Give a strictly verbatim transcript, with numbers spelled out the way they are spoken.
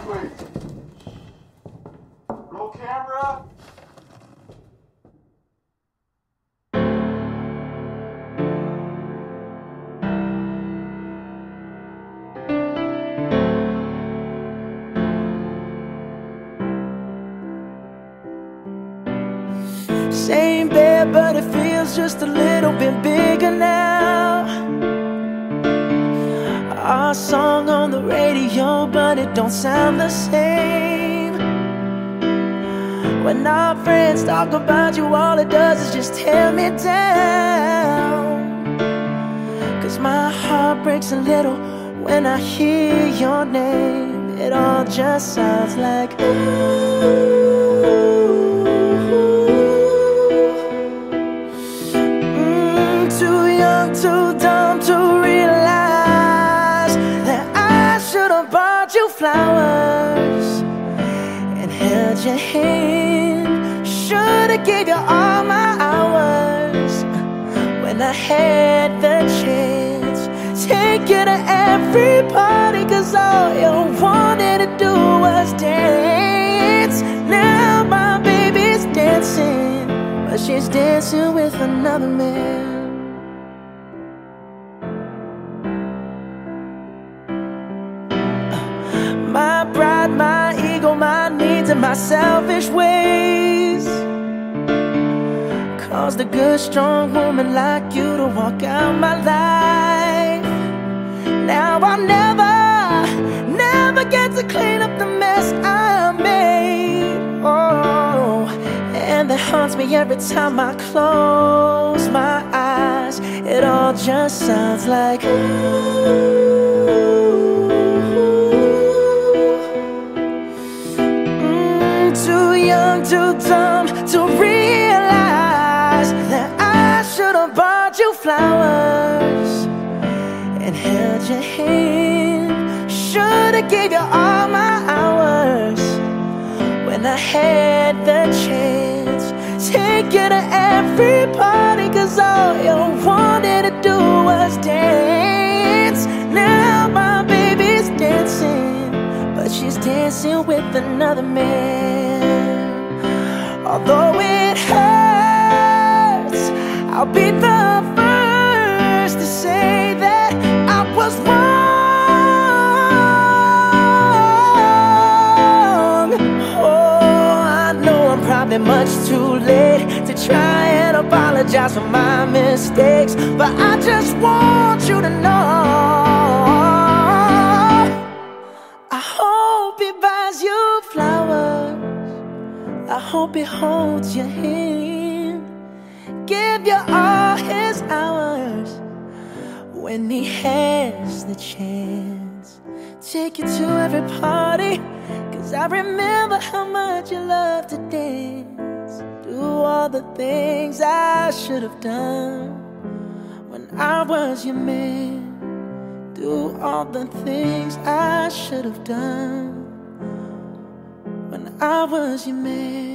quick. Roll camera. Same bed, but it feels just a little bit bigger now. Our song on the radio, but it don't sound the same. When our friends talk about you, all it does is just tear me down. Cause my heart breaks a little when I hear your name. It all just sounds like ooh. Too dumb to realize that I should have bought you flowers and held your hand. Should have gave you all my hours when I had the chance. Take you to every party, cause all you wanted to do was dance. Now my baby's dancing, but she's dancing with another man. My pride, my ego, my needs, and my selfish ways caused a good, strong woman like you to walk out my life. Now I'll never, never get to clean up the mess I made. Oh, and that haunts me every time I close my eyes. It all just sounds like ooh. Too young, too dumb to realize that I should have bought you flowers and held your hand. Should have gave you all my hours when I had the chance. Take you to every party, cause all you wanted to do was dance. Now my baby's dancing, but she's dancing with another man. Although it hurts, I'll be the first to say that I was wrong. Oh, I know I'm probably much too late to try and apologize for my mistakes, but I just want you to know I hope he buys you flowers. I hope he holds your hand, give you all his hours when he has the chance. Take you to every party, cause I remember how much you love to dance. Do all the things I should have done when I was your man. Do all the things I should have done when I was your man.